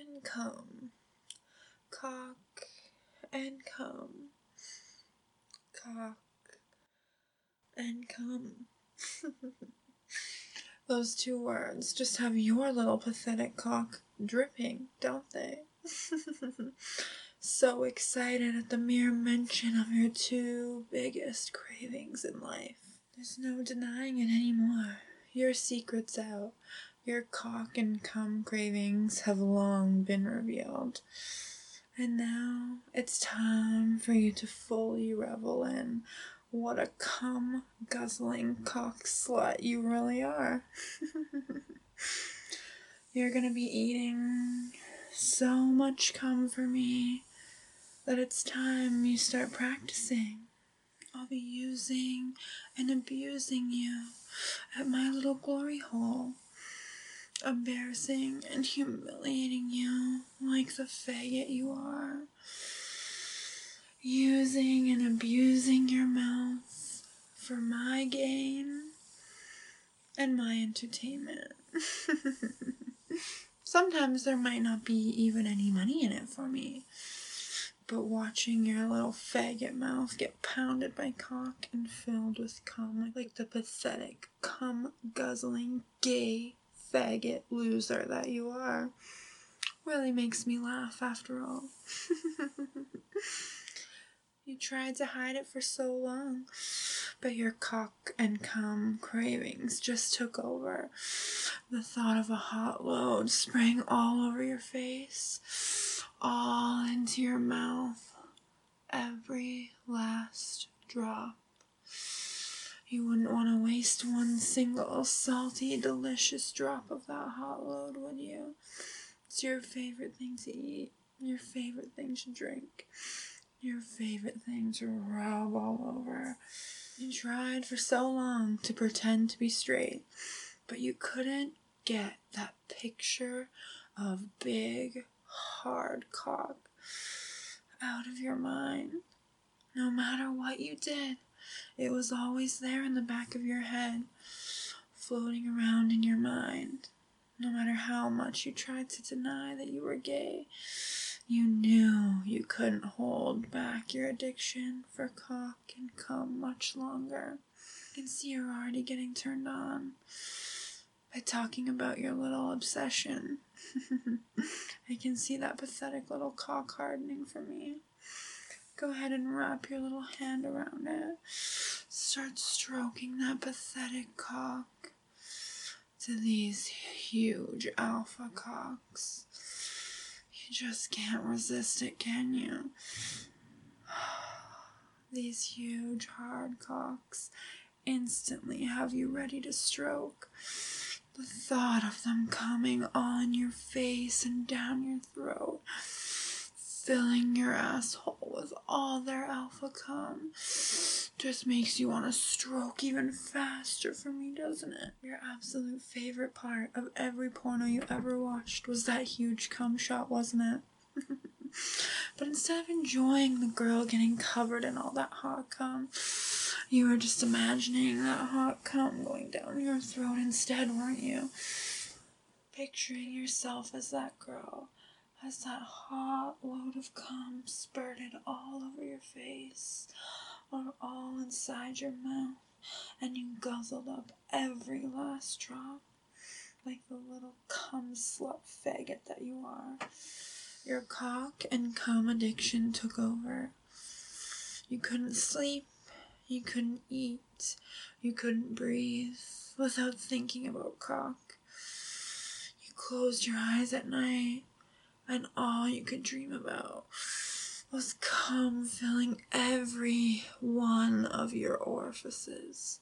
and come, cock and come, cock and come. Those two words just have your little pathetic cock dripping, don't they? So excited at the mere mention of your two biggest cravings in life. There's no denying it anymore. Your secret's out. Your cock and cum cravings have long been revealed. And now it's time for you to fully revel in what a cum-guzzling cock slut you really are. You're gonna be eating so much cum for me that it's time you start practicing. I'll be using and abusing you at my little glory hole, embarrassing and humiliating you like the faggot you are, using and abusing your mouth for my gain and my entertainment. Sometimes there might not be even any money in it for me, but watching your little faggot mouth get pounded by cock and filled with cum like the pathetic, cum-guzzling, gay, faggot loser that you are really makes me laugh after all. You tried to hide it for so long, but your cock and cum cravings just took over. The thought of a hot load spraying all over your face, all into your mouth, every last drop. You wouldn't want to waste one single salty, delicious drop of that hot load, would you? It's your favorite thing to eat, your favorite thing to drink, your favorite thing to rub all over. You tried for so long to pretend to be straight, but you couldn't get that picture of big, hard cock out of your mind. No matter what you did, it was always there in the back of your head, floating around in your mind. No matter how much you tried to deny that you were gay, you knew you couldn't hold back your addiction for cock and cum much longer. I can see you're already getting turned on by talking about your little obsession. I can see that pathetic little cock hardening for me. Go ahead and wrap your little hand around it. Start stroking that pathetic cock to these huge alpha cocks. You just can't resist it, can you? These huge hard cocks instantly have you ready to stroke. The thought of them coming on your face and down your throat, filling your asshole with all their alpha cum, just makes you want to stroke even faster for me, doesn't it? Your absolute favorite part of every porno you ever watched was that huge cum shot, wasn't it? But instead of enjoying the girl getting covered in all that hot cum, you were just imagining that hot cum going down your throat instead, weren't you? Picturing yourself as that girl, as that hot load of cum spurted all over your face, or all inside your mouth, and you guzzled up every last drop, like the little cum slut faggot that you are. Your cock and cum addiction took over. You couldn't sleep, you couldn't eat, you couldn't breathe without thinking about cock. You closed your eyes at night, and all you could dream about was cum filling every one of your orifices,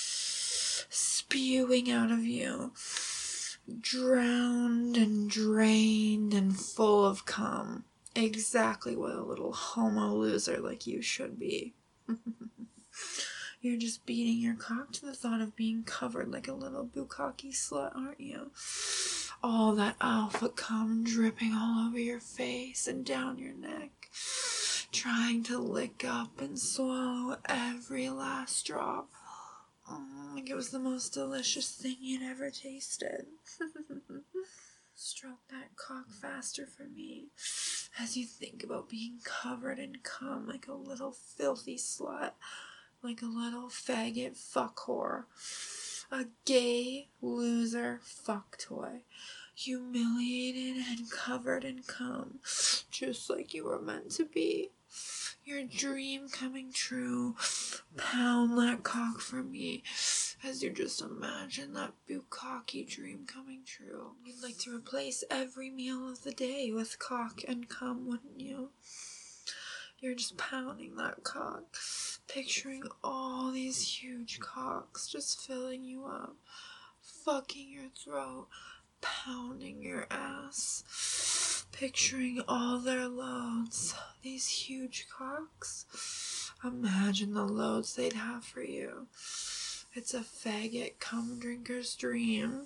spewing out of you, drowned and drained and full of cum. Exactly what a little homo loser like you should be. You're just beating your cock to the thought of being covered like a little bukkake slut, aren't you? All that alpha cum dripping all over your face and down your neck, trying to lick up and swallow every last drop. Like it was the most delicious thing you'd ever tasted. Stroke that cock faster for me as you think about being covered in cum like a little filthy slut, like a little faggot fuck whore, a gay loser fuck toy, humiliated and covered in cum, just like you were meant to be. Your dream coming true. Pound that cock for me as you just imagine that bukkake dream coming true. You'd like to replace every meal of the day with cock and cum, wouldn't you? You're just pounding that cock, picturing all these huge cocks just filling you up, fucking your throat, pounding your ass, picturing all their loads, these huge cocks. Imagine the loads they'd have for you. It's a faggot cum drinker's dream.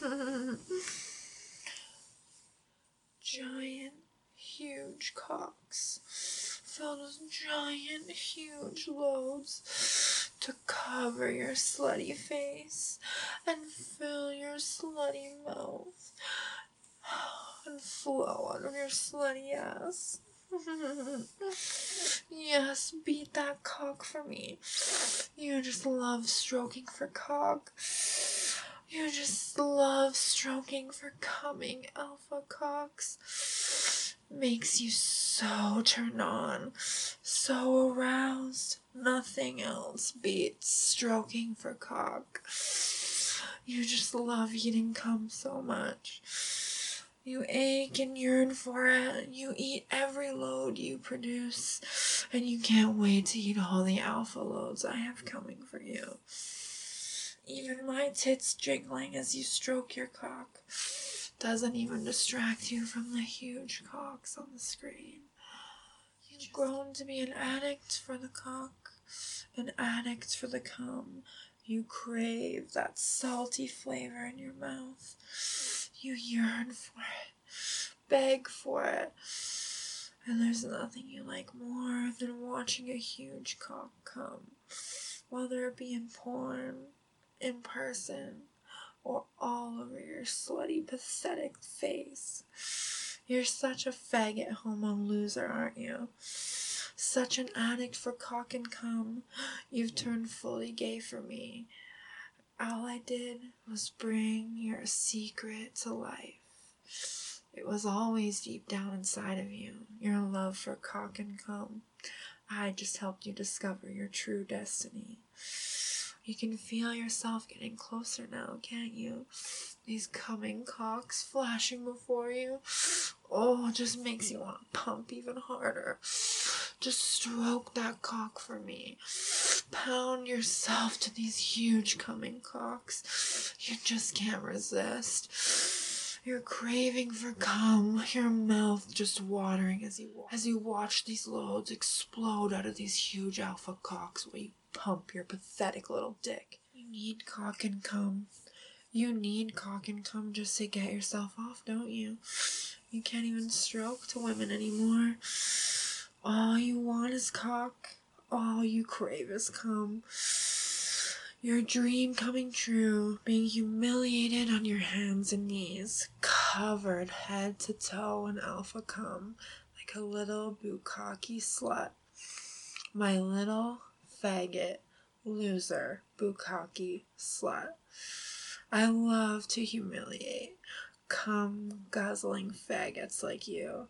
Giant, huge cocks filled with giant, huge loads to cover your slutty face and fill your slutty mouth and flow out of your slutty ass. Yes, beat that cock for me. You just love stroking for cock. You just love stroking for coming alpha cocks. Makes you so turned on, so aroused. Nothing else beats stroking for cock. You just love eating cum so much. You ache and yearn for it. You eat every load you produce, and you can't wait to eat all the alpha loads I have coming for you. Even my tits jiggling as you stroke your cock doesn't even distract you from the huge cocks on the screen. You've grown to be an addict for the cock, an addict for the cum. You crave that salty flavor in your mouth. You yearn for it, beg for it, and there's nothing you like more than watching a huge cock come, whether it be in porn, in person, or all over your slutty, pathetic face. You're such a faggot homo loser, aren't you? Such an addict for cock and cum. You've turned fully gay for me. All I did was bring your secret to life. It was always deep down inside of you, your love for cock and cum. I just helped you discover your true destiny. You can feel yourself getting closer now, can't you? These coming cocks flashing before you. Oh, it just makes you want to pump even harder. Just stroke that cock for me. Pound yourself to these huge coming cocks. You just can't resist. You're craving for cum, your mouth just watering as you watch these loads explode out of these huge alpha cocks while you pump your pathetic little dick. You need cock and cum. You need cock and cum just to get yourself off, don't you? You can't even stroke to women anymore. All you want is cock. All you crave is cum. Your dream coming true, being humiliated on your hands and knees, covered head to toe in alpha cum, like a little bukkake slut. My little faggot loser bukkake slut. I love to humiliate cum guzzling faggots like you.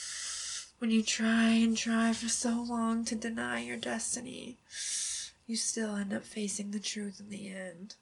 When you try and try for so long to deny your destiny, you still end up facing the truth in the end.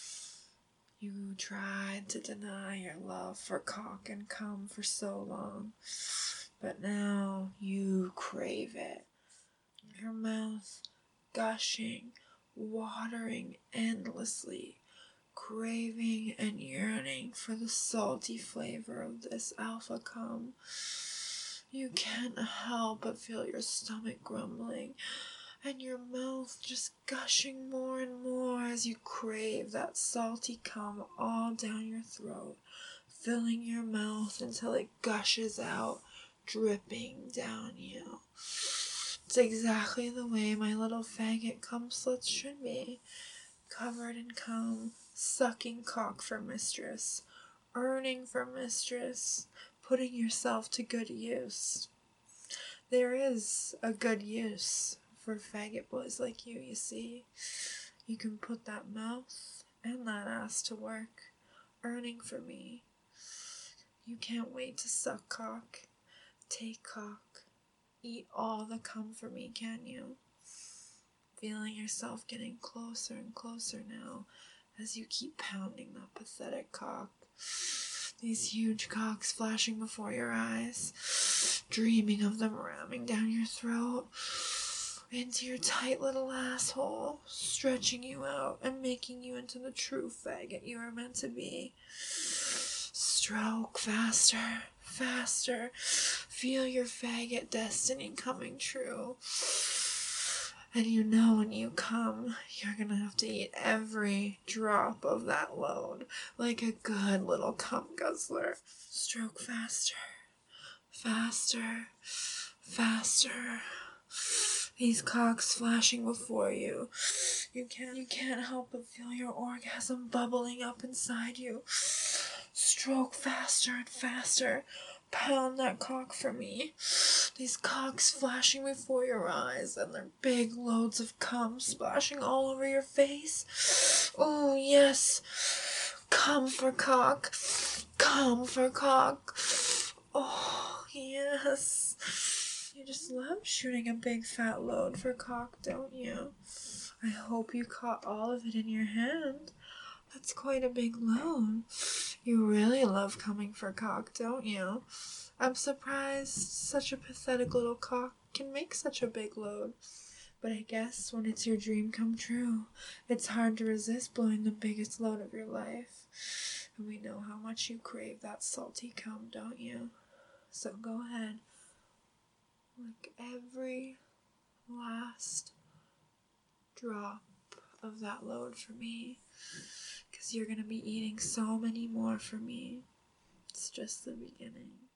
You tried to deny your love for cock and cum for so long, but now you crave it. Your mouth gushing, watering endlessly, craving and yearning for the salty flavor of this alpha cum. You can't help but feel your stomach grumbling and your mouth just gushing more and more as you crave that salty cum all down your throat, filling your mouth until it gushes out, dripping down you. It's exactly the way my little faggot cum sluts should be, covered in cum, sucking cock for mistress, earning for mistress, putting yourself to good use. There is a good use for faggot boys like you see. You can put that mouth and that ass to work, earning for me. You can't wait to suck cock, take cock, eat all the cum for me, can you? Feeling yourself getting closer and closer now as you keep pounding that pathetic cock. These huge cocks flashing before your eyes, dreaming of them ramming down your throat, into your tight little asshole, stretching you out and making you into the true faggot you are meant to be. Stroke faster, faster. Feel your faggot destiny coming true. And you know when you come, you're gonna have to eat every drop of that load like a good little cum guzzler. Stroke faster, faster, faster. These cocks flashing before you. You can't help but feel your orgasm bubbling up inside you. Stroke faster and faster. Pound that cock for me. These cocks flashing before your eyes and their big loads of cum splashing all over your face. Oh, yes. Come for cock. Come for cock. Oh, yes. You just love shooting a big fat load for cock, don't you? I hope you caught all of it in your hand. That's quite a big load. You really love coming for cock, don't you? I'm surprised such a pathetic little cock can make such a big load. But I guess when it's your dream come true, it's hard to resist blowing the biggest load of your life. And we know how much you crave that salty cum, don't you? So go ahead. Lick every last drop of that load for me. Because you're going to be eating so many more for me. It's just the beginning.